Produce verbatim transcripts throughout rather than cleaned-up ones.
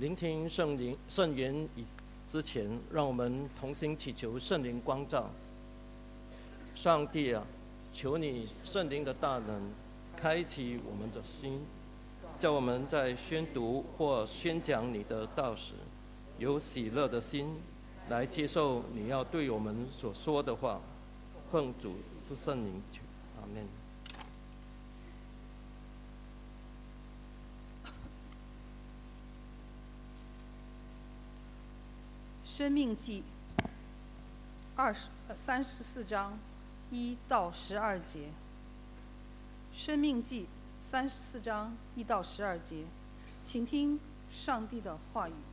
聆听圣灵圣言以之前，让我们同心祈求圣灵光照。上帝啊，求你圣灵的大能开启我们的心，叫我们在宣读或宣讲你的道时，有喜乐的心来接受你要对我们所说的话。奉主圣灵求，阿们。 生命记二十呃三十四章一到十二节。生命记三十四章一到十二节，请听上帝的话语。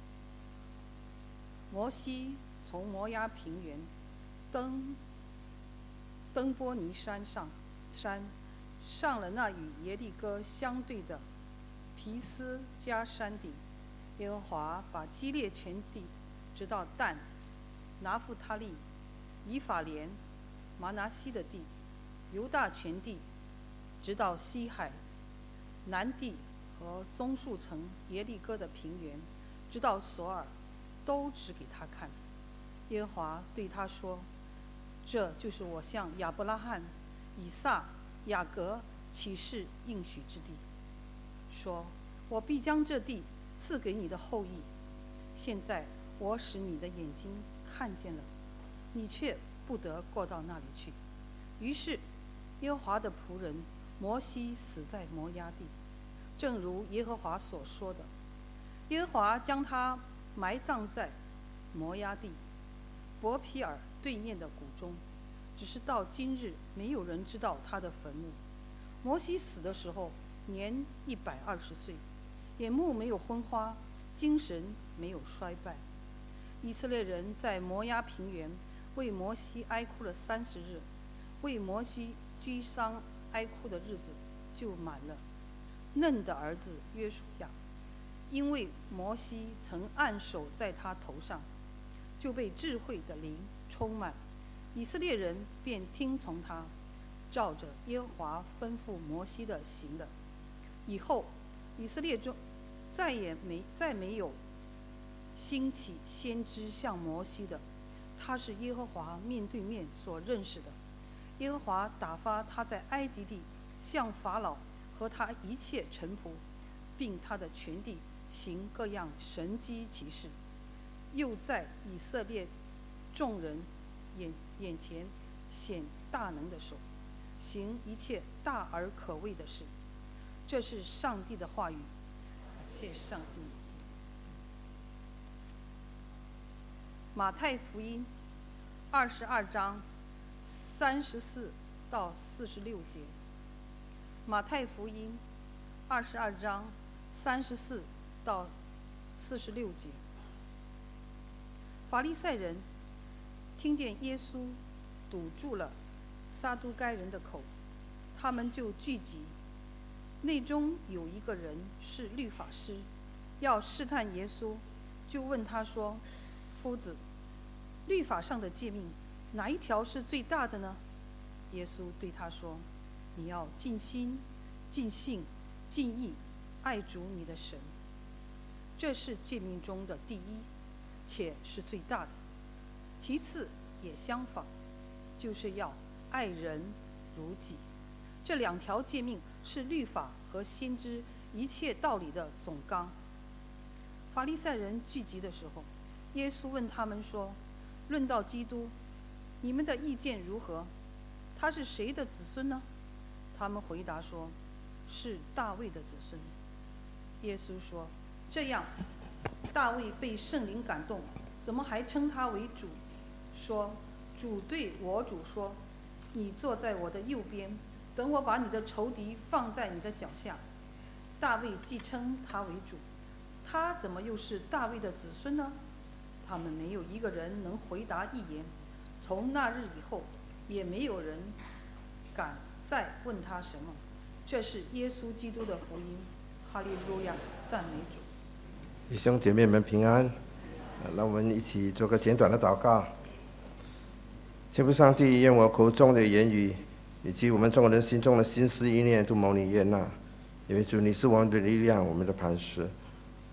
摩西从摩押平原登登波尼山上山，上了那与耶利哥相对的皮斯加山顶。耶和华把基列全地直到但、拿弗他利、以法莲、玛拿西的地，犹大全地，直到西海、南地和棕树城耶利哥的平原，直到索尔，都指给他看。耶和华对他说：“这就是我向亚伯拉罕、以撒、雅各起誓应许之地，说我必将这地赐给你的后裔。现在我使你的眼睛看见了，你却不得过到那里去。”于是耶和华的仆人摩西死在摩押地，正如耶和华所说的。耶和华将他埋葬在摩押地伯皮尔对面的谷中，只是到今日没有人知道他的坟墓。摩西死的时候年一百二十岁，眼目没有昏花，精神没有衰败。以色列人在摩押平原为摩西哀哭了三十日，为摩西居丧哀哭的日子就满了。嫩的儿子约书亚，因为摩西曾按手在他头上，就被智慧的灵充满，以色列人便听从他，照着耶和华吩咐摩西的行了。以后以色列中再也没再没有兴起先知像摩西的，他是耶和华面对面所认识的。耶和华打发他在埃及地向法老和他一切臣仆，并他的全地行各样神迹奇事，又在以色列众人眼眼前显大能的手，行一切大而可畏的事。这是上帝的话语，谢上帝。马太福音二十二章三十四到四十六节。马太福音二十二章三十四到四十六节。法利赛人听见耶稣堵住了撒都该人的口，他们就聚集。内中有一个人是律法师，要试探耶稣，就问他说：“夫子，律法上的诫命哪一条是最大的呢？”耶稣对他说：“你要尽心、尽性、尽意爱主你的神，这是诫命中的第一，且是最大的。其次也相仿，就是要爱人如己。这两条诫命是律法和先知一切道理的总纲。”法利赛人聚集的时候，耶稣问他们说：“论到基督，你们的意见如何？他是谁的子孙呢？”他们回答说：“是大卫的子孙。”耶稣说：“这样，大卫被圣灵感动，怎么还称他为主？说，主对我主说：你坐在我的右边，等我把你的仇敌放在你的脚下。大卫既称他为主，他怎么又是大卫的子孙呢？”他们没有一个人能回答一言。从那日以后，也没有人敢再问他什么。这是耶稣基督的福音。哈利路亚，赞美主。 弟兄姐妹们平安。让我们一起做个简短的祷告。天父上帝，愿我口中的言语以及我们众人心中的心思意念都蒙你悦纳，因为主你是我们的力量，我们的磐石。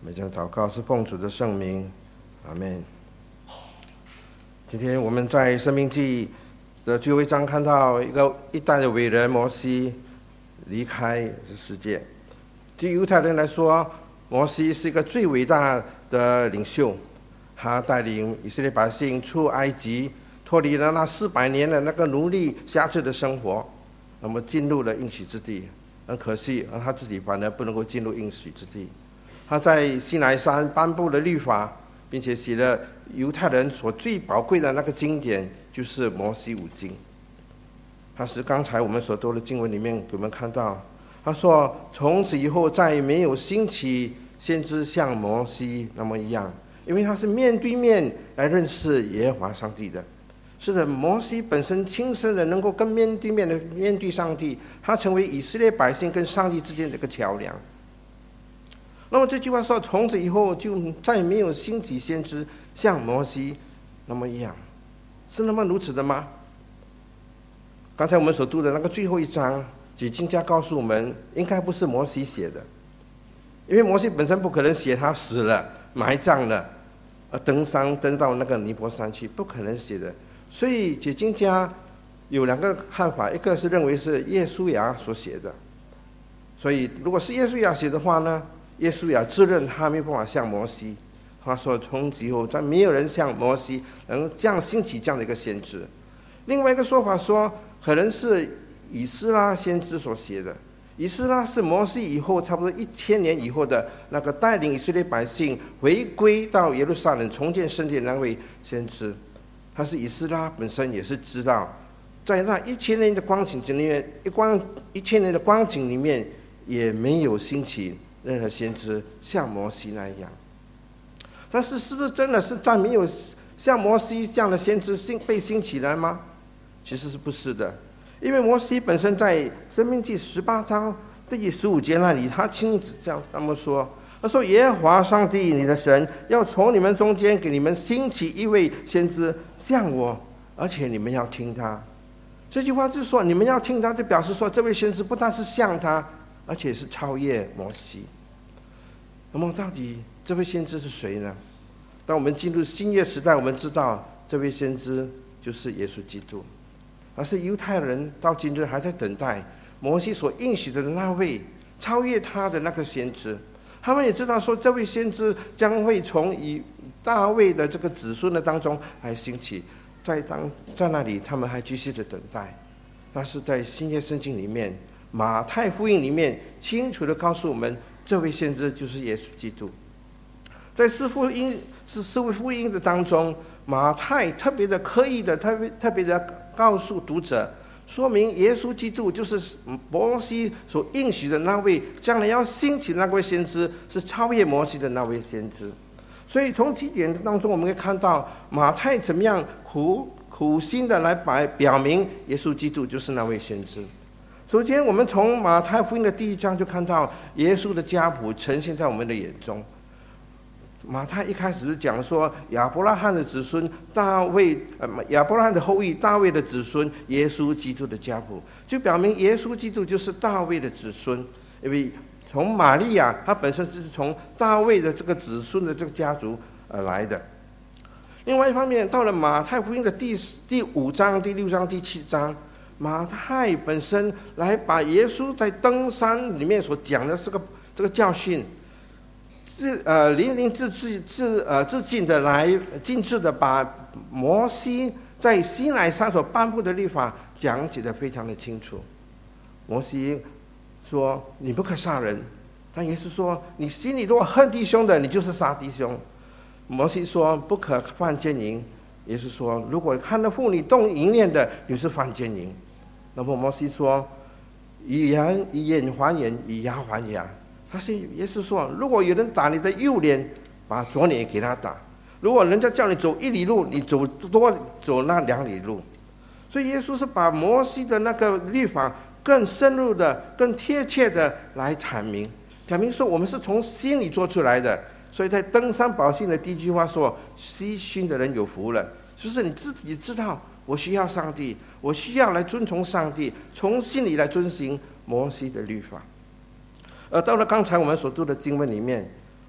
我们将祷告是奉主的圣名，阿们。今天我们在申命记的最后一章看到一个一代的伟人摩西离开这世界。对犹太人来说，摩西是一个最伟大的领袖，他带领以色列百姓出埃及，脱离了那四百年的那个奴隶辖制的生活，那么进入了应许之地。很可惜，他自己反而不能够进入应许之地。他在西乃山颁布了律法，并且写了犹太人所最宝贵的那个经典，就是摩西五经。他是刚才我们所读的经文里面给我们看到，他说从此以后再没有兴起先知像摩西那么一样，因为他是面对面来认识耶和华上帝的。是的，摩西本身亲身的能够跟面对面的面对上帝，他成为以色列百姓跟上帝之间的一个桥梁。那么这句话说，从此以后就再没有兴起先知像摩西那么一样，是那么如此的吗？刚才我们所读的那个最后一章，解经家告诉我们，应该不是摩西写的，因为摩西本身不可能写他死了、埋葬了，而登山登到那个尼泊山去，不可能写的。所以解经家有两个看法，一个是认为是耶稣亚所写的。所以如果是耶稣亚写的话呢，耶稣亚自认他没有办法像摩西，他说从此以后再没有人像摩西能这样兴起这样的一个先知。另外一个说法说，可能是以斯拉先知所写的。以斯拉是摩西以后差不多一千年以后的那个带领以色列百姓回归到耶路撒冷重建圣殿的那位先知。他是以斯拉本身也是知道，在那一千年的光景里面，一光一千年的光景里面，也没有兴起任何先知像摩西那样。但是是不是真的是在没有像摩西这样的先知被兴起来吗？其实是不是的，因为摩西本身在申命记十八章第十五节那里，他亲自这样这么说，他说耶和华上帝你的神要从你们中间给你们兴起一位先知像我，而且你们要听他。这句话就是说你们要听他，就表示说这位先知不但是像他，而且是超越摩西。那么到底这位先知是谁呢？当我们进入新约时代，我们知道这位先知就是耶稣基督，而是犹太人到今日还在等待摩西所应许的那位超越他的那个先知。他们也知道说这位先知将会从以大卫的这个子孙的当中来兴起，在当在那里他们还继续的等待。但是在新约圣经里面，马太福音里面清楚的告诉我们，这位先知就是耶稣基督。在四福音是四位福音的当中，马太特别的刻意的特别特别的告诉读者，说明耶稣基督就是摩西所应许的那位将来要兴起的那位先知，是超越摩西的那位先知。所以从几点当中我们可以看到马太怎么样苦苦心的来摆表明耶稣基督就是那位先知。首先我们从马太福音的第一章就看到耶稣的家谱呈现在我们的眼中。马太一开始是讲说亚伯拉罕的子孙大卫，呃，亚伯拉罕的后裔大卫的子孙耶稣基督的家谱，就表明耶稣基督就是大卫的子孙。因为从玛利亚她本身是从大卫的这个子孙的这个家族而来的。另外一方面，到了马太福音的第第五章、第六章、第七章，马太本身来把耶稣在登山里面所讲的这个这个教训，自呃淋漓自致自呃致敬的来尽致的把摩西在西乃山所颁布的律法讲解的非常的清楚。摩西说你不可杀人，但耶稣说你心里如果恨弟兄的，你就是杀弟兄。摩西说不可犯奸淫，耶稣说如果看到妇女动淫念的，你是犯奸淫。那么摩西说以眼以眼还眼，以牙还牙。他是耶稣说，如果有人打你的右脸，把左脸给他打；如果人家叫你走一里路，你走多走那两里路。所以耶稣是把摩西的那个律法更深入的、更贴切的来阐明，表明说我们是从心里做出来的。所以在登山宝训的第一句话说：“悉心的人有福了。”就是你自己知道，我需要上帝，我需要来遵从上帝，从心里来遵行摩西的律法。而到了刚才我们所读的经文里面，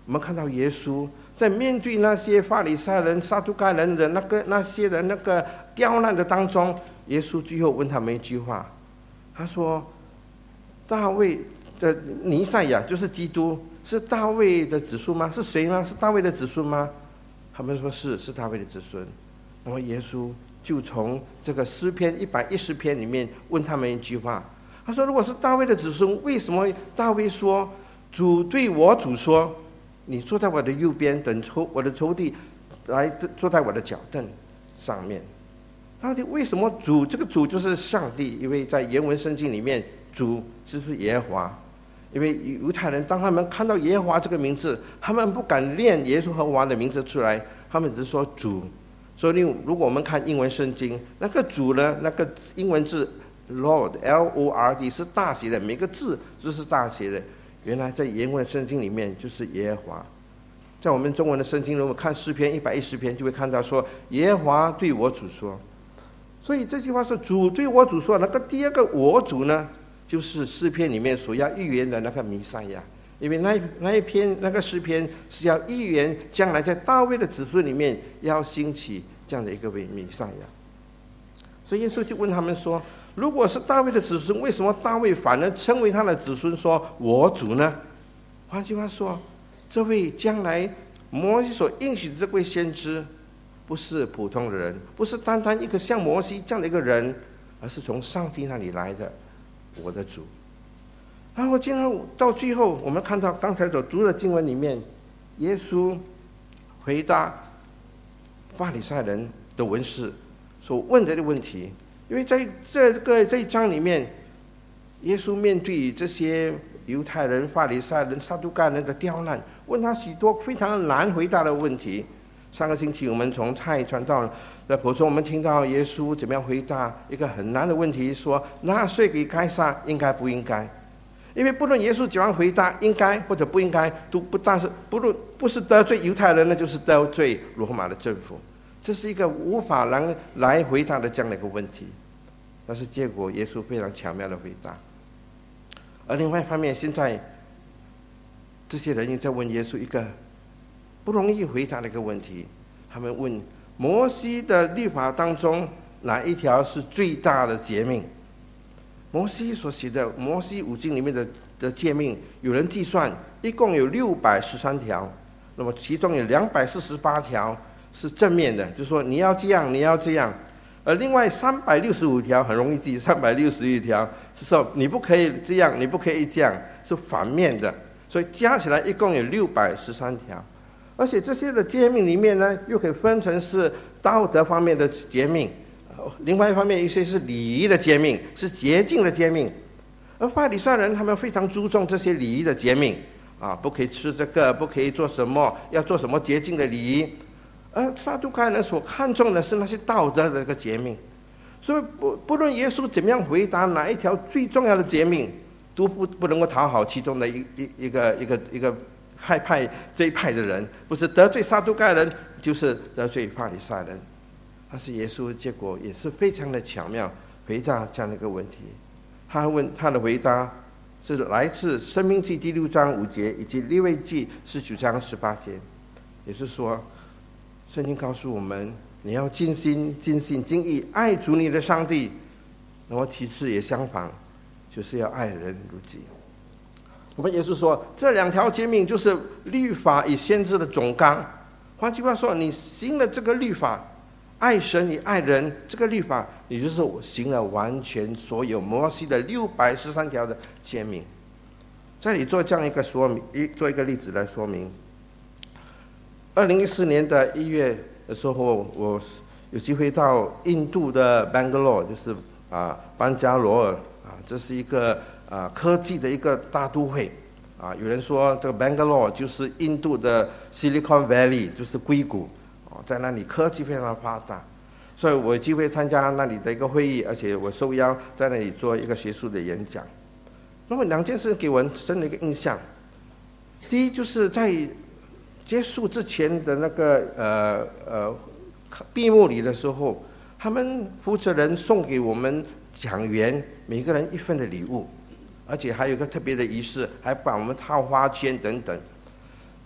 我们看到耶稣在面对那些法利赛人、撒都该人的那个那些的那个刁难的当中，耶稣最后问他们一句话，他说：“大卫的弥赛亚就是基督，是大卫的子孙吗？是谁吗？是大卫的子孙吗？”他们说是，是大卫的子孙。那么耶稣就从这个诗篇一百一十篇里面问他们一句话，他说：“如果是大卫的子孙，为什么大卫说主对我主说，你坐在我的右边，等仇我的仇敌来坐在我的脚凳上面？”到底为什么主？这个主就是上帝，因为在原文圣经里面，主就是耶和华。因为犹太人当他们看到耶和华这个名字，他们不敢念耶稣和华的名字出来，他们只是说主。所以如果我们看英文圣经，那个主呢，那个英文字 Lord L O R D 是大写的，每个字都是大写的。原来在原文圣经里面就是耶和华。在我们中文的圣经，如果看诗篇一百一十篇，就会看到说耶和华对我主说。所以这句话是主对我主说，那个第二个我主呢，就是诗篇里面所要预言的那个弥赛亚。因为那那一篇那个诗篇是要预言将来在大卫的子孙里面要兴起这样的一个位弥赛亚。所以耶稣就问他们说，如果是大卫的子孙，为什么大卫反而称为他的子孙说我主呢？换句话说，这位将来摩西所应许的这位先知，不是普通的人，不是单单一个像摩西这样的一个人，而是从上帝那里来的我的主。然后今天到最后，我们看到刚才所读的经文里面，耶稣回答法利赛人的文士所问的问题。因为在这个这一章里面，耶稣面对这些犹太人、法利赛人、撒都该人的刁难，问他许多非常难回答的问题。上个星期我们从蔡传道的口中，我们听到耶稣怎么样回答一个很难的问题，说纳税给该撒应该不应该？因为不论耶稣怎样回答，应该或者不应该，都不但是不论不是得罪犹太人，那就是得罪罗马的政府。这是一个无法来来回答的这样的一个问题。但是结果耶稣非常巧妙的回答。而另外一方面，现在这些人又在问耶稣一个不容易回答的一个问题，他们问摩西的律法当中哪一条是最大的诫命？摩西所写的摩西五经里面的的诫命，有人计算一共有六百十三条，那么其中有两百四十八条是正面的，就是说你要这样，你要这样。而另外三百六十五条很容易记，三百六十一条是说你不可以这样，你不可以这样，是反面的。所以加起来一共有六百十三条。而且这些的诫命里面呢，又可以分成是道德方面的诫命，另外一方面一些是礼仪的诫命，是洁净的诫命。而法利赛人他们非常注重这些礼仪的诫命啊，不可以吃这个，不可以做什么，要做什么洁净的礼仪。而撒都该人所看重的是那些道德的一个诫命。所以不不论耶稣怎么样回答哪一条最重要的诫命，都不不能够讨好其中的一一一个一个一个害派这一派的人，不是得罪撒都该人，就是得罪法利赛人。但是耶稣结果也是非常的巧妙回答这样的一个问题。他问他的回答是来自《申命记》第六章五节以及《利未记》十九章十八节，也就是说，圣经告诉我们，你要尽心、尽心、尽意爱主你的上帝。那么其次也相反，就是要爱人如己。我们耶稣说，这两条诫命就是律法与先知的总纲。换句话说，你行了这个律法，爱神与爱人这个律法，你就是行了完全所有摩西的六百十三条的诫命。这里做这样一个说明，一做一个例子来说明。二零一四年的一月的时候，我有机会到印度的 Bangalore， 就是啊班加罗尔啊，这是一个啊科技的一个大都会啊。有人说这个 Bangalore 就是印度的 Silicon Valley， 就是硅谷啊，在那里科技非常发达，所以我有机会参加那里的一个会议，而且我受邀在那里做一个学术的演讲。那么两件事给我很深的一个印象，第一就是在结束之前的那个呃呃闭幕礼的时候，他们负责人送给我们讲员每个人一份的礼物，而且还有一个特别的仪式，还把我们套花圈等等。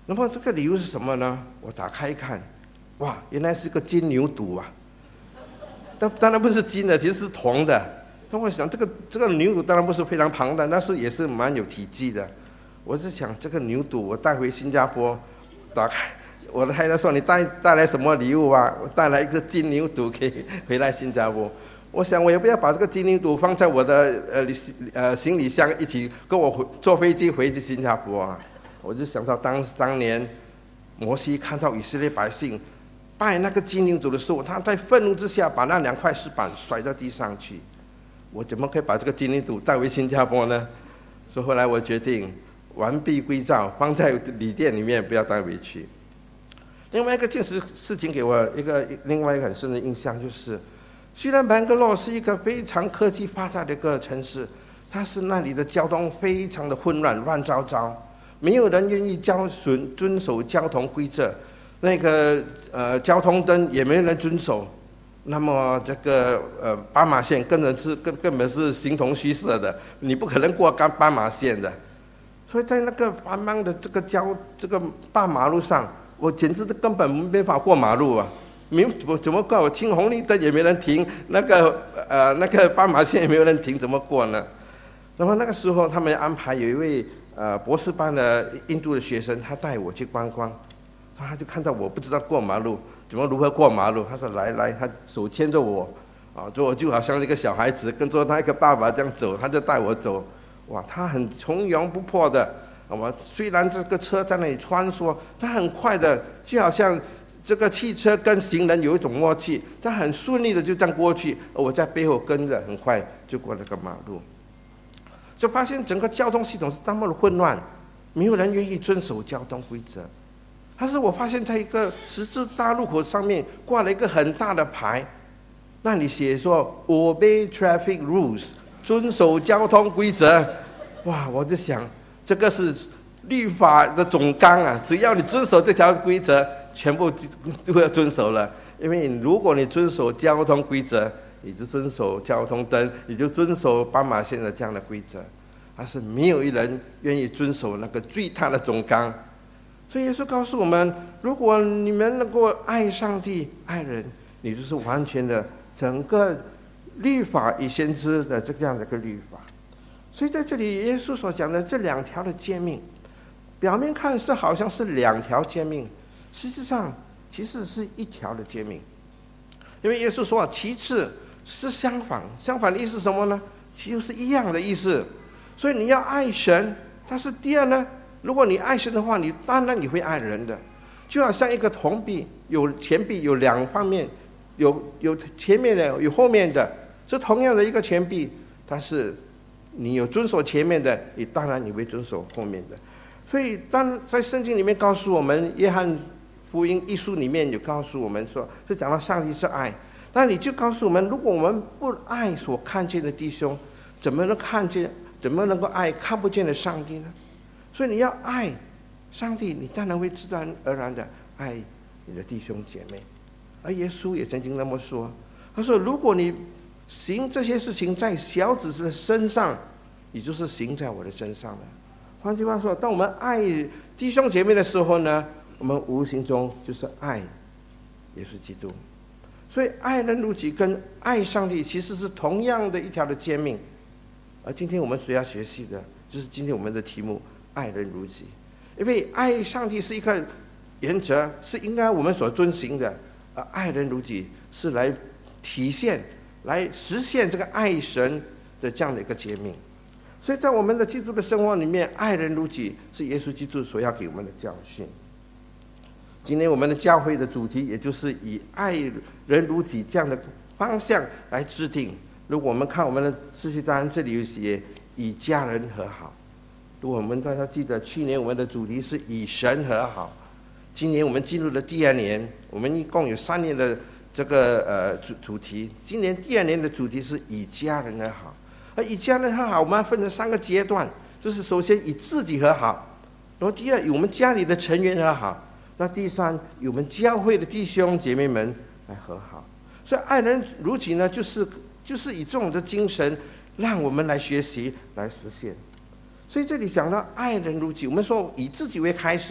那么这个礼物是什么呢？我打开一看，哇，原来是个金牛犊啊！但当然不是金的，其实是铜的。但我想，这个这个牛犊当然不是非常庞大，但是也是蛮有体积的。我是想，这个牛犊我带回新加坡，打开，我的太太说：“你带带来什么礼物啊？”我带来一个金牛犊，可以回来新加坡。我想，我也不要把这个金牛犊放在我的呃呃行李箱，一起跟我回坐飞机回去新加坡啊！我就想到当当年摩西看到以色列百姓拜那个金牛犊的时候，他在愤怒之下把那两块石板甩到地上去。我怎么可以把这个金牛犊带回新加坡呢？所以后来我决定完璧归赵，放在礼店里面，不要带回去。另外一个件事事情给我一个另外一个很深的印象，就是虽然班戈洛是一个非常科技发达的一个城市，但是那里的交通非常的混乱，乱糟糟，没有人愿意交遵遵守交通规则。那个呃交通灯也没有人遵守，那么这个呃斑马线根本是根根本是形同虚设的，你不可能过斑斑马线的。所以在那个繁忙的这个交这个大马路上，我简直根本没法过马路啊！没我怎么过？我停红绿灯也没人停，那个呃那个斑马线也没有人停，怎么过呢？那么那个时候他们安排有一位呃博士班的印度的学生，他带我去观光。他就看到我不知道过马路，怎么如何过马路？他说：“来来，他手牵着我，啊，就我就好像一个小孩子跟着他一个爸爸这样走，他就带我走。哇，他很从容不迫的，我虽然这个车在那里穿梭，他很快的，就好像这个汽车跟行人有一种默契，他很顺利的就这样过去，而我在背后跟着，很快就过了个马路。就发现整个交通系统是多么的混乱，没有人愿意遵守交通规则。”但是我发现在一个十字大路口上面挂了一个很大的牌，那里写说 "Obey traffic rules"， 遵守交通规则。哇，我就想，这个是律法的总纲啊！只要你遵守这条规则，全部就会遵守了。因为如果你遵守交通规则，你就遵守交通灯，你就遵守斑马线的这样的规则。但是没有一人愿意遵守那个最大的总纲。所以耶稣告诉我们，如果你们能够爱上帝、爱人，你就是完全的整个律法与先知的这样的一个律法。所以在这里，耶稣所讲的这两条的诫命，表面看是好像是两条诫命，实际上其实是一条的诫命。因为耶稣说，其次是相反，相反的意思是什么呢？其实是一样的意思。所以你要爱神，但是第二呢？如果你爱神的话，你当然你会爱人的，就好像一个铜币，有钱币有两方面，有有前面的，有后面的，是同样的一个钱币，但是你有遵守前面的，你当然你会遵守后面的。所以当在圣经里面告诉我们，约翰福音一书里面有告诉我们说，是讲到上帝是爱，那你就告诉我们，如果我们不爱所看见的弟兄，怎么能看见，怎么能够爱看不见的上帝呢？所以你要爱上帝，你当然会自然而然的爱你的弟兄姐妹。而耶稣也曾经那么说，他说：“如果你行这些事情在小子的身上，你就是行在我的身上了。”换句话说，当我们爱弟兄姐妹的时候呢，我们无形中就是爱耶稣基督。所以爱人如己跟爱上帝其实是同样的一条的诫命。而今天我们所要学习的就是今天我们的题目，爱人如己。因为爱上帝是一个原则，是应该我们所遵行的，而爱人如己是来体现、来实现这个爱神的这样的一个诫命。所以在我们的基督的生活里面，爱人如己是耶稣基督所要给我们的教训。今天我们的教会的主题也就是以爱人如己这样的方向来制定。如果我们看我们的世界单，这里有写以家人和好。如果我们大家记得，去年我们的主题是以神和好，今年我们进入了第二年，我们一共有三年的这个呃主主题。今年第二年的主题是以家人和好，而以家人和好，我们要分成三个阶段，就是首先以自己和好，然后第二以我们家里的成员和好，那第三以我们教会的弟兄姐妹们来和好。所以爱人如己呢，就是就是以这种的精神，让我们来学习，来实现。所以这里讲到爱人如己，我们说以自己为开始，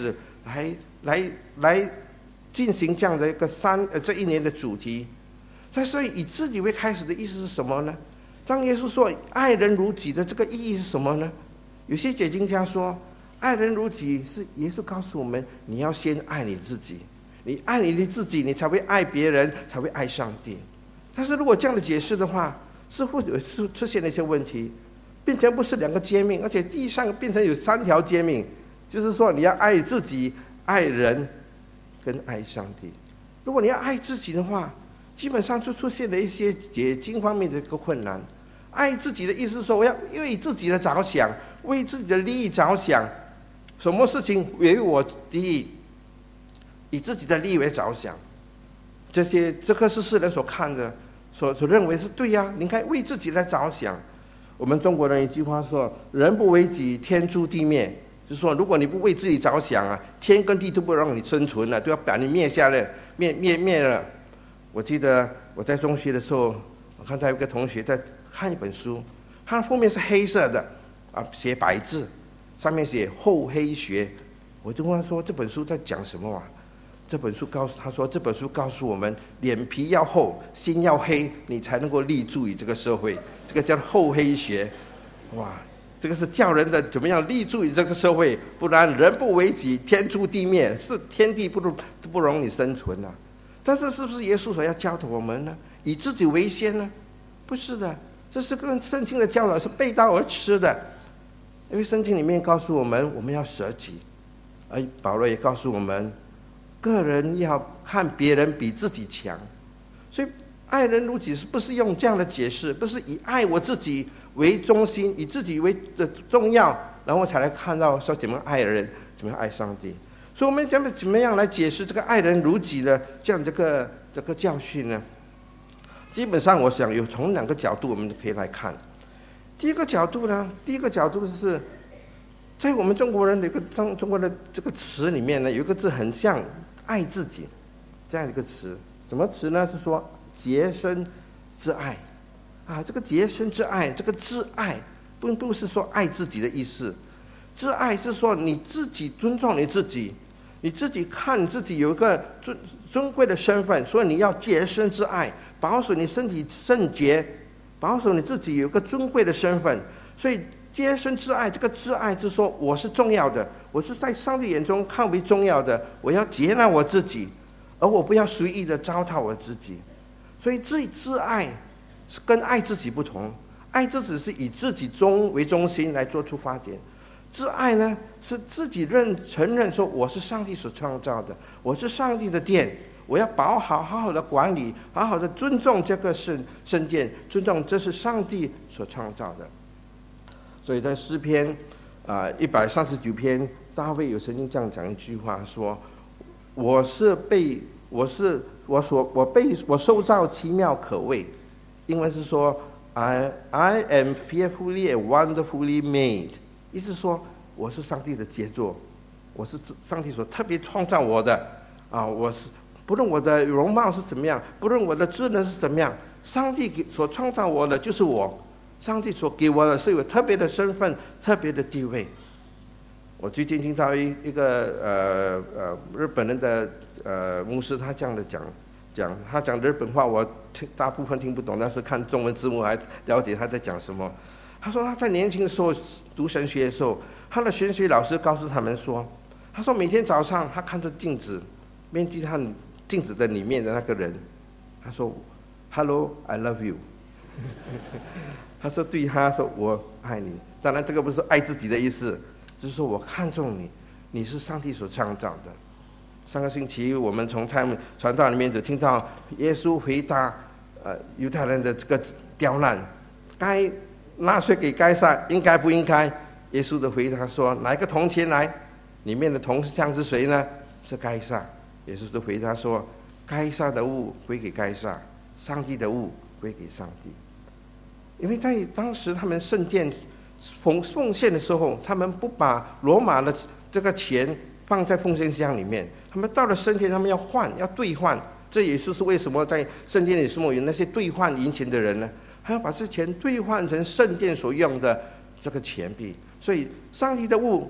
来来来进行这样的一个三呃这一年的主题。但所以以自己为开始的意思是什么呢？当耶稣说爱人如己的这个意义是什么呢？有些解经家说，爱人如己是耶稣告诉我们，你要先爱你自己，你爱你的自己，你才会爱别人，才会爱上帝。但是如果这样的解释的话，似乎有出出现了一些问题，变成不是两个诫命，而且地上变成有三条诫命，就是说你要爱自己、爱人跟爱上帝。如果你要爱自己的话，基本上就出现了一些解经方面的一个困难。爱自己的意思是说，我要为自己的着想，为自己的利益着想，什么事情为我第一，以自己的利益为着想，这些这个是世人所看的，所所认为是对呀、啊，你应该为自己来着想。我们中国人一句话说：“人不为己，天诛地灭。”就是说，如果你不为自己着想啊，天跟地都不让你生存了，都要把你灭下来，灭灭灭了。我记得我在中学的时候，我看到有个同学在看一本书，它封面是黑色的啊，写白字，上面写厚黑学。我就问他说：“这本书在讲什么啊？”这本书告诉他说：“这本书告诉我们，脸皮要厚，心要黑，你才能够立足于这个社会。这个叫厚黑学。”哇，这个是叫人的怎么样立足于这个社会，不然人不为己，天诛地灭，是天地不不容你生存啊。但是是不是耶稣所要教导我们呢？以自己为先呢？不是的，这是跟圣经的教导是背道而驰的。因为圣经里面告诉我们，我们要舍己，而保罗也告诉我们，个人要看别人比自己强。所以爱人如己是不是用这样的解释？不是以爱我自己为中心，以自己为的重要，然后才来看到说怎么爱人，怎么爱上帝。所以我们怎么怎么样来解释这个爱人如己的这样这个这个教训呢？基本上我想有从两个角度我们可以来看。第一个角度呢，第一个角度是在我们中国人的一个中中国的这个词里面呢，有一个字很像爱自己这样一个词。什么词呢？是说洁身之爱啊，这个洁身之爱，这个之爱不不是说爱自己的意思，之爱是说你自己尊重你自己，你自己看你自己有一个尊尊贵的身份，所以你要洁身之爱，保守你身体圣洁，保守你自己有一个尊贵的身份。所以洁身之爱，这个之爱就是说我是重要的，我是在上帝眼中看为重要的，我要接纳我自己，而我不要随意的糟蹋我自己。所以自自爱是跟爱自己不同，爱自己是以自己中为中心来做出发点，自爱呢是自己认承认说我是上帝所创造的，我是上帝的殿，我要保好好好的管理，好好的尊重这个圣圣殿，尊重这是上帝所创造的。所以在诗篇啊一百三十九篇，大卫有曾经这样讲一句话说：“我是被我是我所我被我受造奇妙可畏。”英文是说 I I am fearfully and wonderfully made， 意思说我是上帝的杰作，我是上帝所特别创造我的啊！我是不论我的容貌是怎么样，不论我的智能是怎么样，上帝所创造我的就是我，上帝所给我的是有特别的身份、特别的地位。我最近听到一一个呃呃日本人的呃牧师，他这样的讲讲，他讲日本话，我听大部分听不懂，但是看中文字幕还了解他在讲什么。他说他在年轻的时候读神学的时候，他的神学老师告诉他们说，他说每天早上他看着镜子，面对他镜子的里面的那个人，他说 Hello, I love you 他说对他说我爱你，当然这个不是爱自己的意思，就是说我看重你，你是上帝所创造的。上个星期我们从他们传道里面就听到耶稣回答呃犹太人的这个刁难，该纳税给该撒应该不应该？耶稣的回答说：拿一个铜钱来，里面的铜像是谁呢？是该撒。耶稣的回答说：该撒的物归给该撒，上帝的物归给上帝。因为在当时他们圣殿奉奉献的时候，他们不把罗马的这个钱放在奉献箱里面，他们到了圣殿，他们要换，要兑换。这也就是为什么在圣殿里什么有那些兑换银钱的人呢？还要把这钱兑换成圣殿所用的这个钱币。所以上帝的物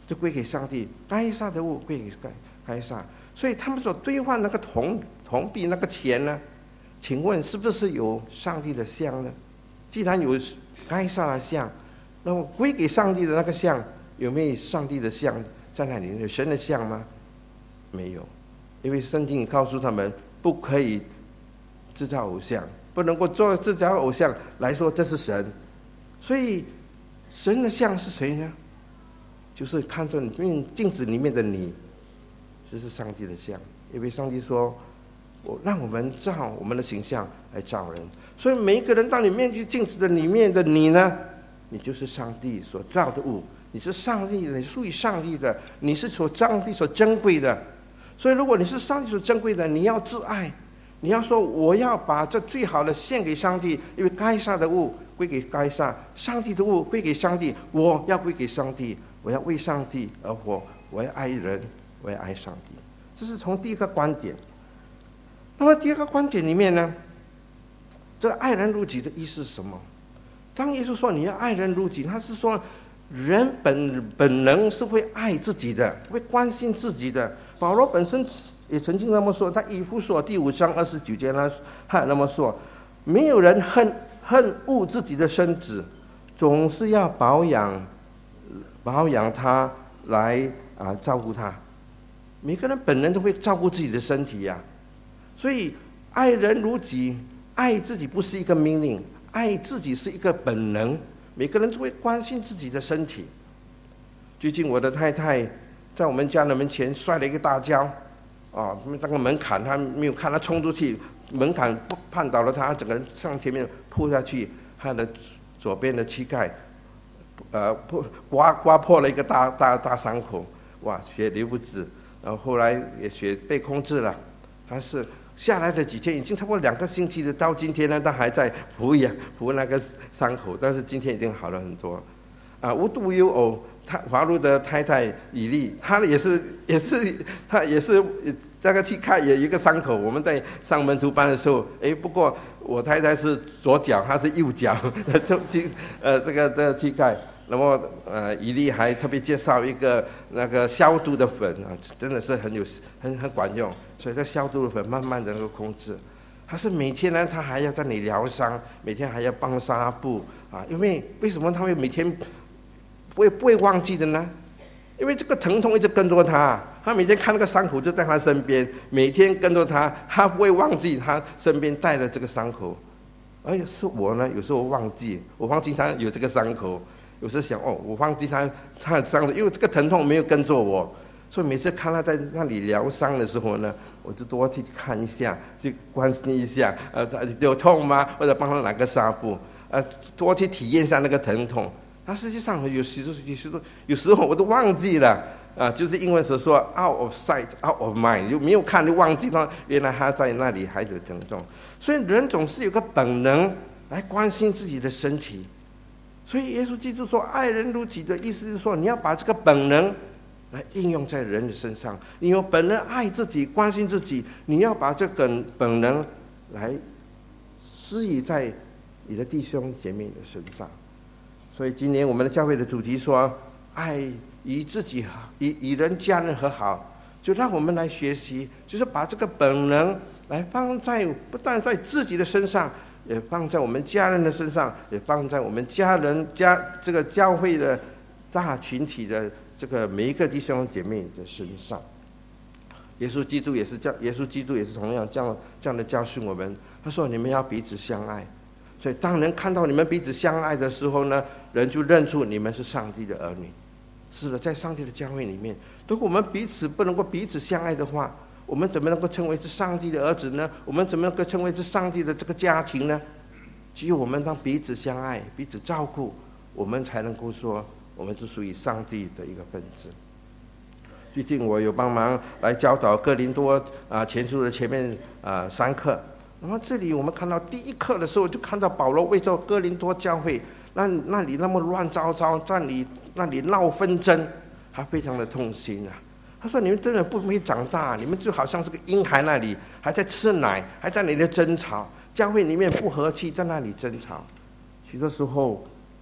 就归给上帝，该撒的物归给该该撒。所以他们所兑换那个铜铜币那个钱呢，请问是不是有上帝的像呢？既然有该撒的像，那么归给上帝的那个像有没有上帝的像在那里？有神的像吗？没有，因为圣经告诉他们不可以制造偶像，不能够做制造偶像来说这是神。所以神的像是谁呢？就是看着镜子里面的你，这是上帝的像。因为上帝说我让我们照我们的形象来造人，所以每一个人当你面对镜子的里面的你呢，你就是上帝所造的物，你是上帝的，你属于上帝的，你是所上帝所珍贵的。所以如果你是上帝所珍贵的，你要自爱，你要说我要把这最好的献给上帝，因为该撒的物归给该撒，上帝的物归给上帝，我要归给上帝，我要为上帝而活，我要爱人，我要爱上帝。这是从第一个观点。那么第二个观点里面呢，这个爱人如己的意思是什么？当耶稣说你要爱人如己，他是说人本本能是会爱自己的，会关心自己的。保罗本身也曾经那么说，在以弗所第五章二十九节呢，他那么说，没有人恨恨恶自己的身子，总是要保养保养他来啊照顾他。每个人本能都会照顾自己的身体呀、啊，所以爱人如己，爱自己不是一个命令，爱自己是一个本能。每个人都会关心自己的身体。最近我的太太在我们家的门前摔了一个大跤，啊，那个门槛她没有看，她冲出去，门槛绊倒了她，整个人向前面扑下去，她的左边的膝盖，呃，刮刮破了一个大大大伤口，哇，血流不止。然后后来也血被控制了，他是下来的几天，已经超过两个星期的，到今天呢，他还在服养服那个伤口，但是今天已经好了很多。啊，无独有偶，他华路的太太以利，她也是也是她也是这个膝盖也有一个伤口。我们在上门徒班的时候，哎，不过我太太是左脚，她是右脚，就呃这个这个膝盖。那么，呃，以利还特别介绍一个那个消毒的粉啊，真的是很有很很管用。所以这消毒的粉慢慢的能够控制。他是每天呢，他还要在那里疗伤，每天还要帮纱布啊。因为为什么他会每天不会不会忘记的呢？因为这个疼痛一直跟着他，他每天看那个伤口就在他身边，每天跟着他，他不会忘记他身边带了这个伤口。哎呀，是我呢，有时候忘记，我忘记他有这个伤口。有时想哦，我忘记他他的伤，因为这个疼痛没有跟着我，所以每次看他在那里疗伤的时候呢，我就多去看一下，去关心一下，呃，有痛吗？或者帮他拿个纱布，呃，多去体验一下那个疼痛。他实际上有时候有时候有时候我都忘记了，啊，就是英文所说 out of sight, out of mind， 就没有看就忘记了，原来他在那里还有疼痛。所以人总是有个本能来关心自己的身体。所以耶稣基督说爱人如己的意思是说，你要把这个本能来应用在人的身上。你有本能爱自己关心自己，你要把这个本能来施以在你的弟兄姐妹的身上。所以今年我们的教会的主题说爱与自己与与人家人和好，就让我们来学习，就是把这个本能来放在不但在自己的身上，也放在我们家人的身上，也放在我们家人家这个教会的大群体的这个每一个弟兄姐妹的身上。耶稣基督也是这样，耶稣基督也是同样这样这样的教训我们。他说：“你们要彼此相爱。”所以，当人看到你们彼此相爱的时候呢，人就认出你们是上帝的儿女。是的，在上帝的教会里面，如果我们彼此不能够彼此相爱的话，我们怎么能够称为是上帝的儿子呢？我们怎么能够称为是上帝的这个家庭呢？只有我们当彼此相爱、彼此照顾，我们才能够说我们是属于上帝的一个分支。最近我有帮忙来教导哥林多啊前书的前面啊三课，那么这里我们看到第一课的时候，就看到保罗为着哥林多教会那那里那么乱糟糟，那里那里闹纷争，他非常的痛心啊。他说：“你们真的不会长大，你们就好像这个婴孩那里还在吃奶，还在那里争吵，教会里面不和气，在那里争吵。许多时候，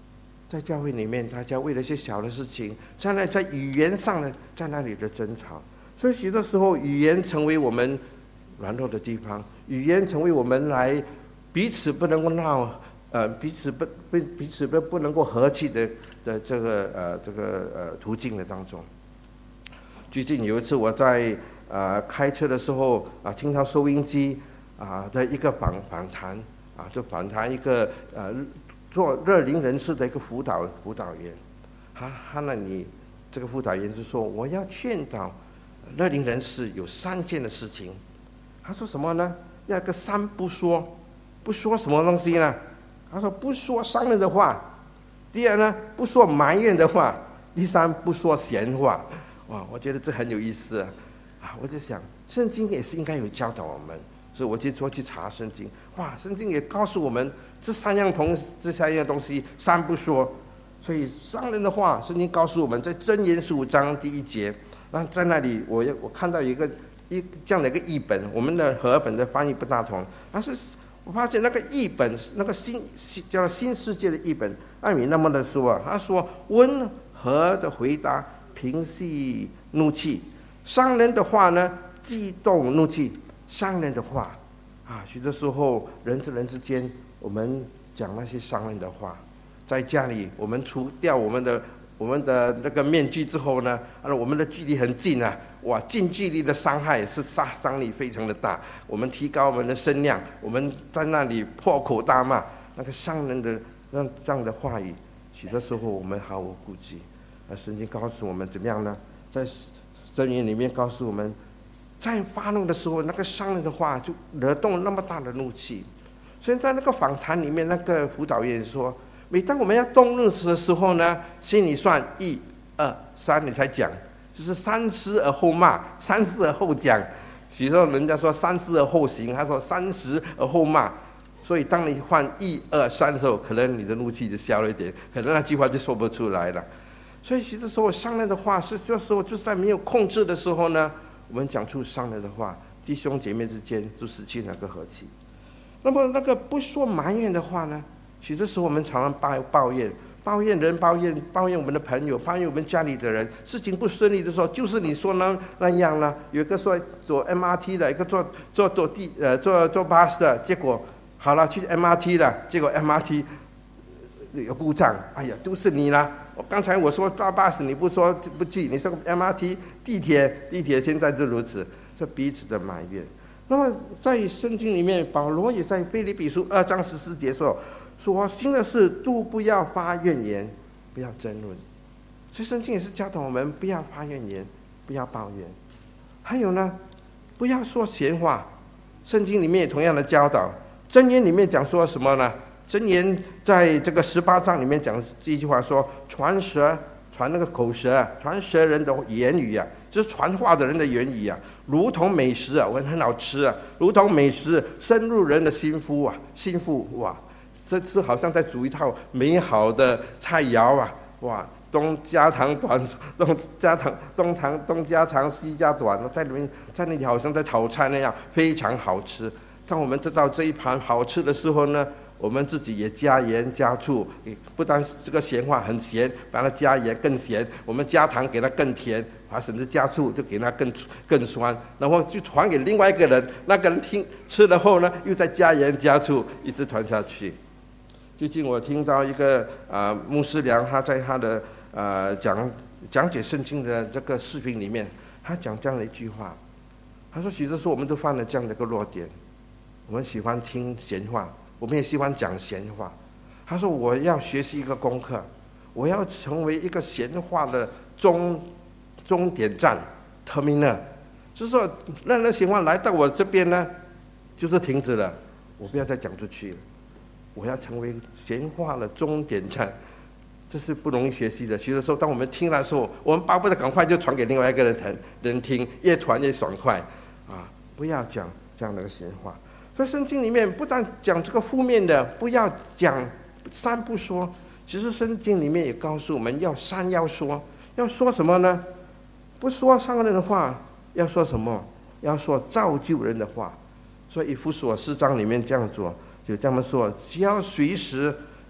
在教会里面，大家为了一些小的事情，在那在语言上呢，在那里的争吵。所以许多时候，语言成为我们软弱的地方，语言成为我们来彼此不能够闹，呃，彼此不不彼此不不能够和气的的这个呃这个呃途径的当中。最近有一次我在呃开车的时候啊，听到收音机啊的一个访访谈啊，就访谈一个呃做乐龄人士的一个辅导辅导员，他他那里这个辅导员就说，我要劝导乐龄人士有三件的事情。他说什么呢？要个三不说，不说什么东西呢？他说不说伤人的话，第二呢不说埋怨的话，第三不说闲话。哇，我觉得这很有意思啊！啊，我就想，圣经也是应该有教导我们，所以我就说去查圣经。哇，圣经也告诉我们这三样同这三样东西，三不说。所以伤人的话，圣经告诉我们在箴言十五章第一节。那在那里，我我看到有一个一这样的一个译本，我们的和合本的翻译不大同，但是我发现那个译本，那个新叫新世界的译本，按你那么的说啊，他说温和的回答平息怒气，伤人的话呢，激动怒气。伤人的话啊，许多时候人和人之间，我们讲那些伤人的话，在家里我们除掉我们的我们的那个面具之后呢，啊，我们的距离很近啊，哇，近距离的伤害是杀伤力非常的大。我们提高我们的声量，我们在那里破口大骂，那个伤人的那这样的话语，许多时候我们毫无顾忌。啊，圣经告诉我们怎么样呢？在箴言里面告诉我们，在发怒的时候，那个伤人的话就惹动那么大的怒气。所以在那个访谈里面，那个辅导员说，每当我们要动怒的时候呢，心里算一二三，你才讲，就是三思而后骂，三思而后讲。许多人家说三思而后行，他说三思而后骂。所以当你换一二三的时候，可能你的怒气就消了一点，可能那句话就说不出来了。所以许多时候伤人的话，是这时候就是在没有控制的时候呢，我们讲出伤人的话，弟兄姐妹之间就失去那个和气。那么那个不说埋怨的话呢，许多时候我们常常抱抱怨，抱怨人，抱怨抱怨我们的朋友，抱怨我们家里的人，事情不顺利的时候，就是你说那那样呢。有一个说坐 M R T 的，一个坐坐坐地呃坐坐巴士的，结果好了去 M R T 了，结果 M R T 有故障，哎呀，都是你啦！我刚才我说坐巴士你不说不去，你说 M R T 地铁地铁现在就如此，这彼此的埋怨。那么在圣经里面，保罗也在腓立比书二章十四节说，所行的事都不要发怨言，不要争论。所以圣经也是教导我们不要发怨言，不要抱怨。还有呢，不要说闲话。圣经里面也同样的教导，箴言里面讲说什么呢？箴言在这个十八章里面讲这一句话说，传舌传那个口舌，传舌人的言语啊，就是传话的人的言语啊，如同美食啊，我很好吃啊，如同美食深入人的心腹啊，心腹哇，这次好像在煮一套美好的菜肴啊，哇，东家长短，东家长东长东家长西家短，在里面在那里好像在炒菜那样，非常好吃。当我们知道这一盘好吃的时候呢，我们自己也加盐加醋，不但这个咸话很咸，把它加盐更咸，我们加糖给它更甜，啊，甚至加醋就给它更更酸，然后就传给另外一个人，那个人听吃了后呢，又再加盐加醋，一直传下去。最近我听到一个啊、呃、牧师良，他在他的呃讲讲解圣经的这个视频里面，他讲这样的一句话，他说许多时候我们都犯了这样的一个弱点，我们喜欢听闲话，我们也喜欢讲闲话。他说我要学习一个功课，我要成为一个闲话的终终点站 terminal， 就是说让那闲话来到我这边呢，就是停止了，我不要再讲出去了，我要成为闲话的终点站。这是不容易学习的。学的时候，当我们听的时候，我们巴不得赶快就传给另外一个人人听，越传越爽快啊！不要讲这样的闲话。在圣经里面，不但讲这个负面的，不要讲三不说，其实圣经里面也告诉我们要三要说。要说什么呢？不说伤人的话，要说什么？要说造就人的话。所以以弗所四章里面这样做，就这么说：只要随时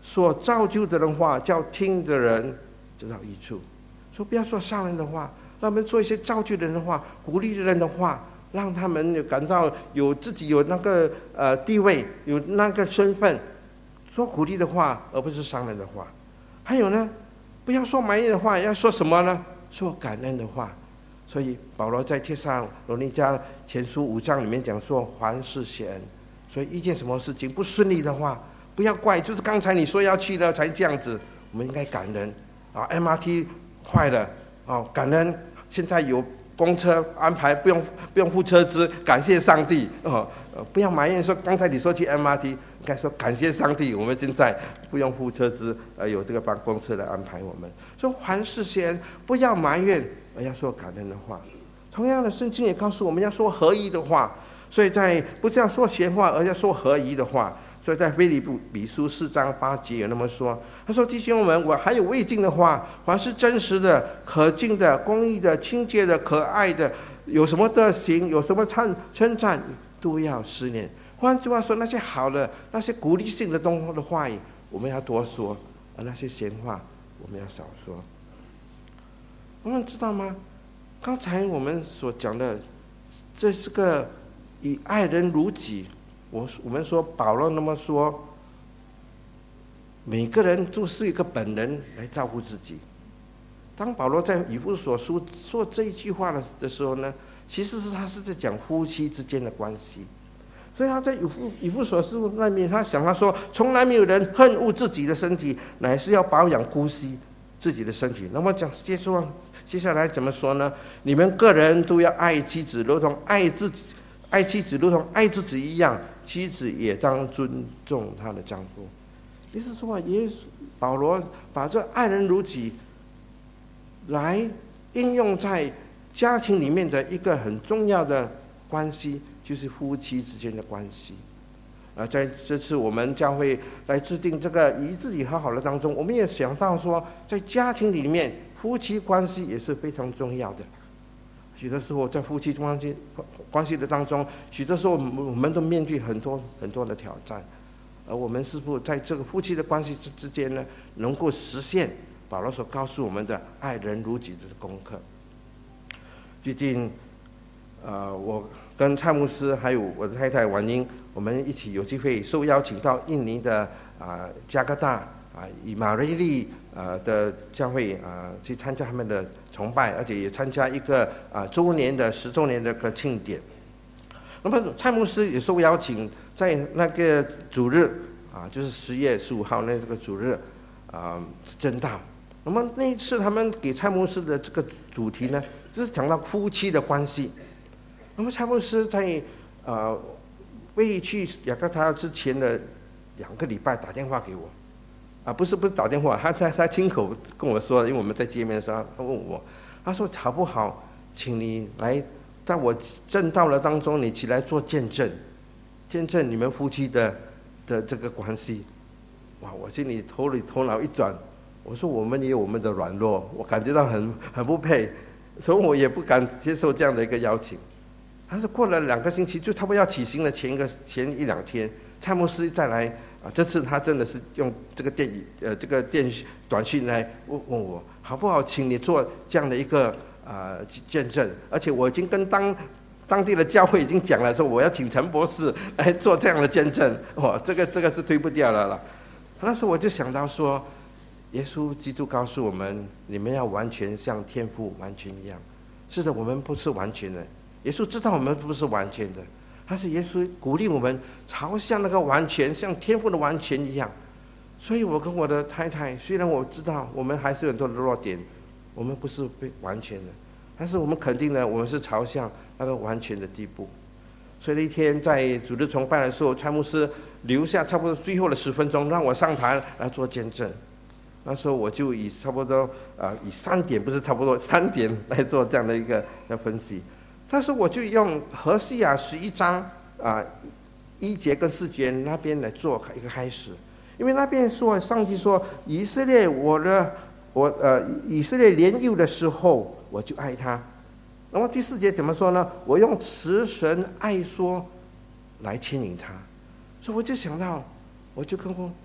所造就的人话，叫听的人得到益处。说不要说伤人的话，让我们做一些造就人的话，鼓励人的话，让他们感到有自己有那个呃地位，有那个身份，说鼓励的话，而不是伤人的话。还有呢，不要说埋怨的话，要说什么呢？说感恩的话。所以保罗在帖撒罗尼迦前书五章里面讲说，凡事谢恩。所以一件什么事情不顺利的话，不要怪，就是刚才你说要去的才这样子，我们应该感恩啊。M R T 坏了啊，感恩现在有公车安排，不用不用付车资，感谢上帝哦。不要埋怨说刚才你说去 M R T， 应该说感谢上帝，我们现在不用付车资，呃，有这个帮公车来安排我们。说凡事谢恩，不要埋怨，而要说感恩的话。同样的，圣经也告诉我们要说合宜的话。所以在不是要说闲话，而要说合宜的话。所以在腓立比书四章八节有那么说，他说：“弟兄们，我还有未尽的话，凡是真实的、可敬的、公义的、清洁的、可爱的，有什么德行，有什么称称赞，都要思念。”换句话说，那些好的、那些鼓励性的东的话语，我们要多说；而那些闲话，我们要少说。我们知道吗？刚才我们所讲的，这是个以爱人如己。我我们说保罗那么说，每个人都是一个本人来照顾自己。当保罗在以弗所书说这一句话的的时候呢，其实是他是在讲夫妻之间的关系。所以他在以弗以弗所书那边，他想他说，从来没有人恨恶自己的身体，乃是要保养顾惜自己的身体。那么讲接着接下来怎么说呢？你们个人都要爱妻子，如同爱自己。爱妻子如同爱自己一样，妻子也当尊重她的丈夫。意思说，耶稣保罗把这爱人如己来应用在家庭里面的一个很重要的关系，就是夫妻之间的关系。啊，在这次我们教会来制定这个以自己和好的当中，我们也想到说，在家庭里面，夫妻关系也是非常重要的。许多时候在夫妻关系关系的当中，许多时候我们都面对很多很多的挑战，而我们是否在这个夫妻的关系之之间呢，能够实现保罗所告诉我们的爱人如己的功课？最近，呃，我跟蔡牧师还有我的太太婉英，我们一起有机会受邀请到印尼的啊、呃、加格达啊以马瑞利呃的教会啊、呃、去参加他们的崇拜，而且也参加一个啊、呃、周年的十周年的个庆典。那么蔡牧师也受邀请在那个主日啊，就是十月十五号那这个主日啊证道。那么那一次他们给蔡牧师的这个主题呢，就是讲到夫妻的关系。那么蔡牧师在呃未去雅各达之前的两个礼拜打电话给我。啊，不是不是打电话，他他他亲口跟我说，因为我们在见面的时候，他问我，他说好不好，请你来，在我证道的当中，你起来做见证，见证你们夫妻的的这个关系。哇，我心里头里头脑一转，我说我们也有我们的软弱，我感觉到很很不配，所以我也不敢接受这样的一个邀请。但是过了两个星期，就差不多要起行的前一个前一两天，蔡牧师再来。啊，这次他真的是用这个电语呃这个电短讯来问问我好不好，请你做这样的一个啊、呃、见证，而且我已经跟当当地的教会已经讲了，说我要请陈博士来做这样的见证，哦，这个这个是推不掉了了。那时候我就想到说，耶稣基督告诉我们，你们要完全像天父完全一样。是的，我们不是完全的，耶稣知道我们不是完全的。但是耶稣鼓励我们朝向那个完全，像天父的完全一样。所以我跟我的太太，虽然我知道我们还是有很多的弱点，我们不是被完全的，但是我们肯定呢，我们是朝向那个完全的地步。所以那一天在主日崇拜的时候，蔡牧师留下差不多最后的十分钟，让我上台来做见证。那时候我就以差不多啊、呃、以三点不是差不多三点来做这样的一个分析。但是我就用何西亚十一章啊一节跟四节那边来做一个开始，因为那边说上帝说以色列我的我呃以色列年幼的时候我就爱他，那么第四节怎么说呢？我用慈神爱说来牵引他，所以我就想到，我就跟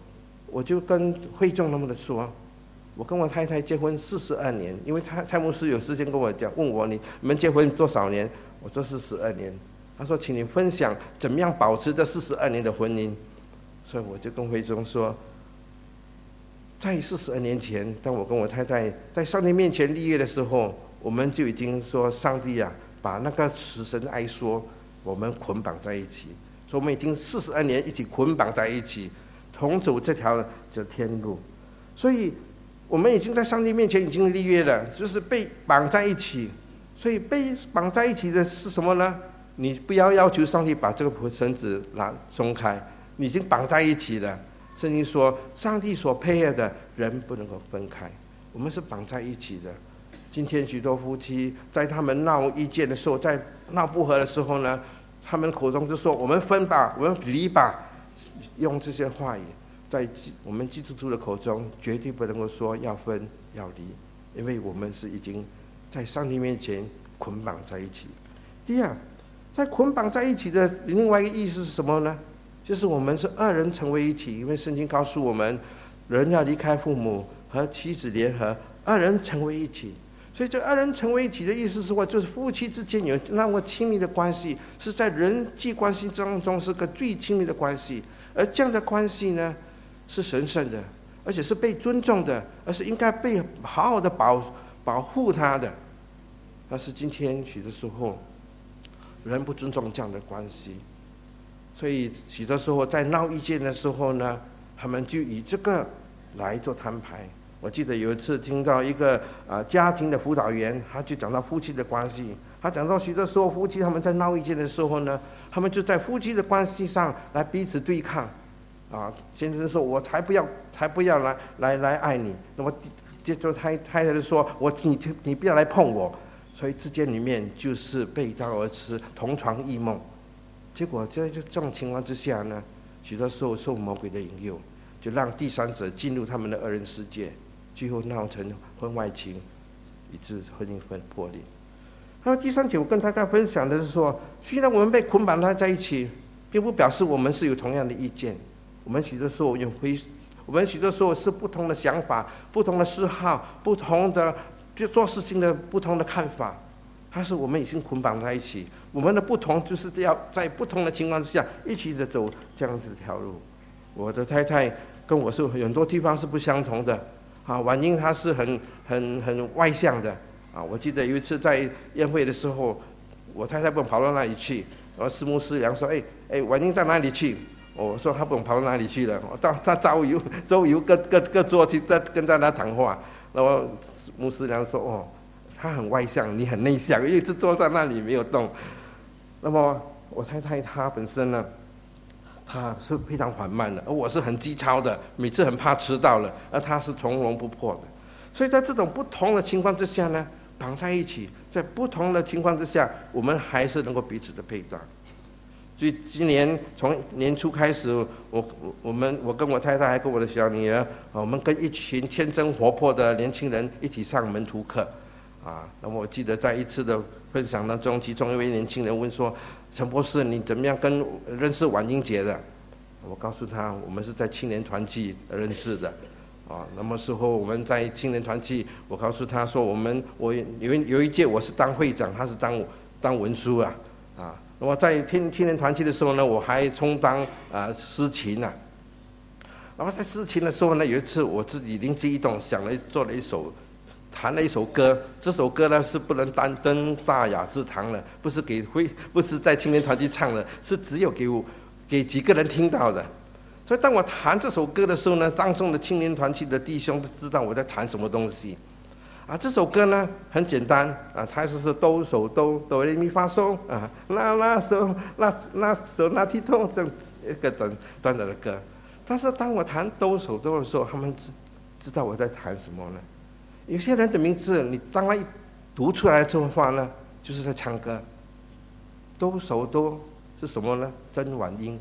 我就跟会众他们的说，我跟我太太结婚四十二年，因为蔡蔡牧师有时间跟我讲，问我你们结婚多少年？我说四十二年。他说，请你分享怎么样保持这四十二年的婚姻。所以我就跟会众说，在四十二年前，当我跟我太太在上帝面前立约的时候，我们就已经说，上帝啊，把那个死神爱说，我们捆绑在一起。所以我们已经四十二年一起捆绑在一起，同走这条这天路。所以我们已经在上帝面前已经立约了，就是被绑在一起。所以被绑在一起的是什么呢？你不要要求上帝把这个绳子拿松开，你已经绑在一起了。圣经说，上帝所配合的人不能够分开，我们是绑在一起的。今天许多夫妻在他们闹意见的时候，在闹不和的时候呢，他们口中就说我们分吧，我们离吧，用这些话语，在我们基督徒的口中绝对不能够说要分要离，因为我们是已经在上帝面前捆绑在一起。第二，在捆绑在一起的另外一个意思是什么呢？就是我们是二人成为一体，因为圣经告诉我们，人要离开父母和妻子联合，二人成为一体。所以这二人成为一体的意思是说，就是夫妻之间有那么亲密的关系，是在人际关系当中是个最亲密的关系。而这样的关系呢，是神圣的，而且是被尊重的，而是应该被好好的保保护他的。但是今天许多时候，人不尊重这样的关系，所以许多时候在闹意见的时候呢，他们就以这个来做摊牌。我记得有一次听到一个啊家庭的辅导员，他就讲到夫妻的关系，他讲到许多时候夫妻他们在闹意见的时候呢，他们就在夫妻的关系上来彼此对抗，啊，先生说我才不要才不要来来来爱你，那么接着太太太就说我你你不要来碰我，所以之间里面就是背道而驰，同床异梦。结果在这种情况之下呢，许多时候受魔鬼的引诱，就让第三者进入他们的二人世界，最后闹成婚外情，以致婚姻分破裂。那么第三点，我跟大家分享的是说，虽然我们被捆绑在一起，并不表示我们是有同样的意见。我们许多时候有回，我们许多时候是不同的想法、不同的嗜好、不同的就做事情的不同的看法，但是我们已经捆绑在一起。我们的不同就是要在不同的情况之下一起的走这样子的条路。我的太太跟我是很多地方是不相同的啊，婉英她是很很很外向的啊。我记得有一次在宴会的时候，我太太不懂跑到哪里去，然后师母师娘说：“哎哎，婉英在哪里去？”我说：“她不懂跑到哪里去了。”我到她周游周游各各各桌去跟跟在那谈话。然后牧师娘说：“哦，她很外向，你很内向，一直坐在那里没有动。”那么我太太她本身呢，她是非常缓慢的，而我是很机超的，每次很怕迟到了，而她是从容不迫的。所以在这种不同的情况之下呢，绑在一起，在不同的情况之下，我们还是能够彼此的配搭。所以今年从年初开始，我我们我跟我太太还跟我的小女儿，我们跟一群天真活泼的年轻人一起上门徒课，啊，那么我记得在一次的分享当中，其中一位年轻人问说：“陈博士，你怎么样跟认识婉英姐的？”我告诉他，我们是在青年团契认识的，啊，那么时候我们在青年团契，我告诉他说，我们我有有一届我是当会长，他是当当文书啊，啊。那么在青青年团契的时候呢，我还充当啊司琴啊。那么在司琴的时候呢，有一次我自己灵机一动，想了做了一首，弹了一首歌。这首歌呢是不能单登大雅之堂的，不是给会，不是在青年团契唱的，是只有给我给几个人听到的。所以当我弹这首歌的时候呢，当中的青年团契的弟兄都知道我在弹什么东西。啊，这首歌呢很简单啊，它就是哆手哆哆来咪发嗦啊，那那手那那手那提哆这样一个短短短的歌。但是当我弹哆手哆的时候，他们知知道我在弹什么呢？有些人的名字，你当他一读出来这话呢，就是在唱歌。哆手哆是什么呢？甄婉英。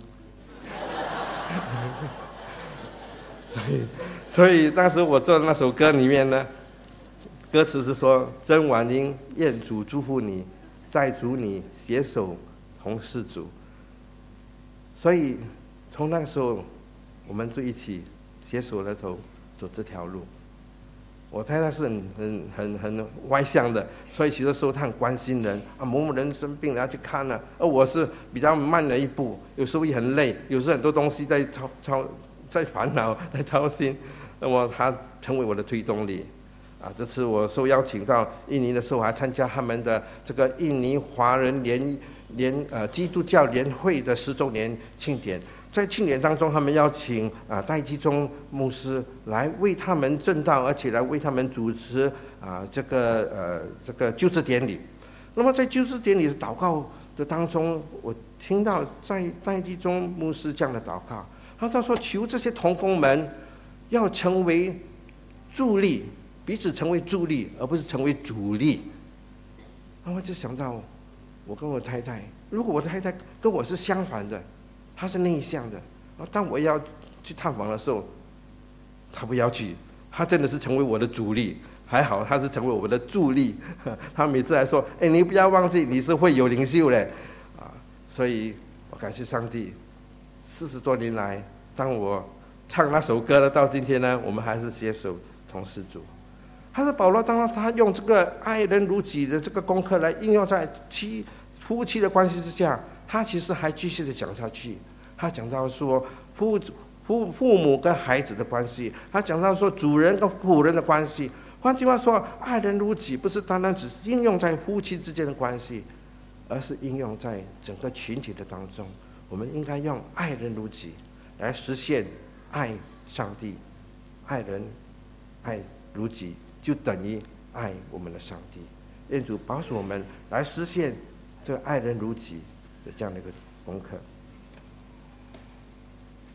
所以，所以当时我做的那首歌里面呢。歌词是说：“甄婉英，愿主祝福你，在主你携手同事主。”所以从那个时候，我们就一起携手来走走这条路。我太太是很很很很外向的，所以许多时候她很关心人啊，某某人生病了要去看了、啊，而我是比较慢了一步，有时候也很累，有时候很多东西在操操在烦恼在操心，那么她成为我的推动力。啊，这次我受邀请到印尼的时候，还参加他们的这个印尼华人联联呃基督教联会的十周年庆典。在庆典当中，他们邀请啊戴基宗牧师来为他们证道，而且来为他们主持啊这个呃这个救治典礼。那么在救治典礼的祷告的当中，我听到在戴基宗牧师这样的祷告，他说：“求这些同工们要成为助力，彼此成为助力，而不是成为主力。”然后我就想到，我跟我太太，如果我的太太跟我是相反的。他是内向的，当我要去探访的时候，他不要去，他真的是成为我的主力。还好他是成为我的助力，他每次还说：“哎，你不要忘记你是会有领袖嘞。”啊，所以我感谢上帝。四十多年来，当我唱那首歌了，到今天呢，我们还是携手同事主。他是保罗，当他用这个爱人如己的这个功课来应用在妻夫妻的关系之下。他其实还继续的讲下去，他讲到说父父父母跟孩子的关系，他讲到说主人跟仆人的关系。换句话说，爱人如己不是单单只是应用在夫妻之间的关系，而是应用在整个群体的当中。我们应该用爱人如己来实现爱上帝，爱人爱如己就等于爱我们的上帝。愿主保守我们来实现这个爱人如己的这样的一个功课。